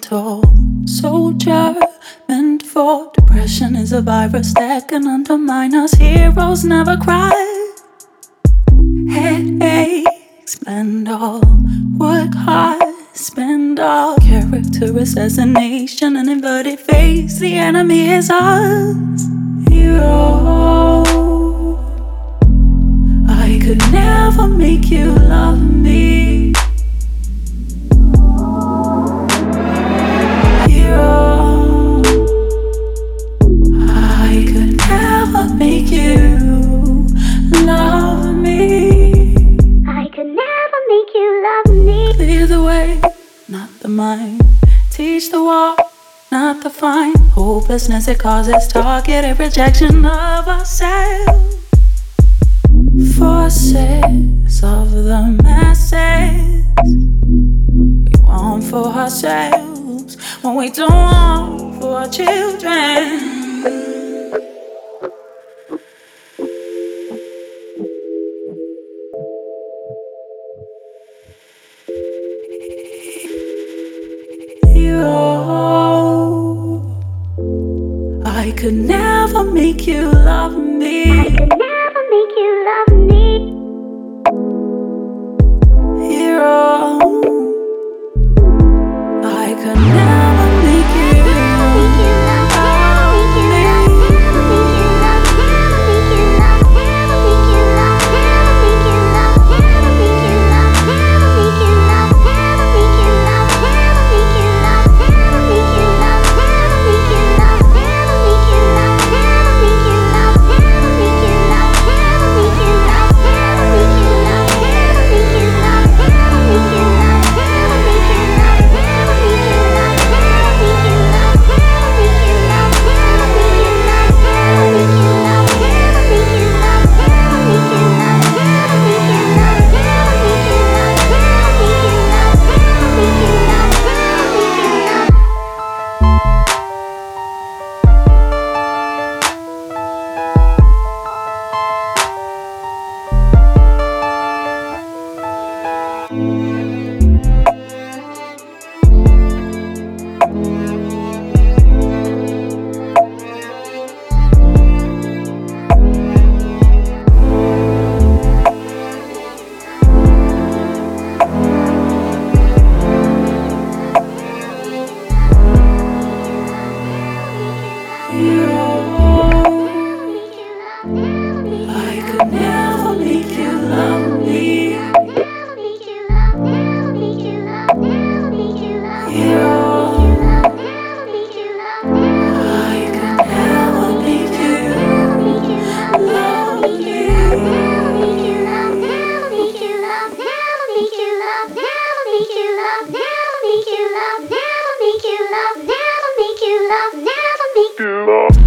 mental soldier meant for depression is a virus that can undermine us. Heroes never cry. Headaches, spend all, work hard, spend all. Character assassination, an inverted face. The enemy is us. Hero, I could never make you love me. Hero, I could never make you love me. I could never make you love me. Clear the way, not the mind. Teach the walk, not the fine. Hopelessness it causes targeted rejection of ourselves. Forces of the masses. We want for ourselves when we don't want for our children. I could never make you love me. I could never make you love me. Hero, I could never make you never make you love.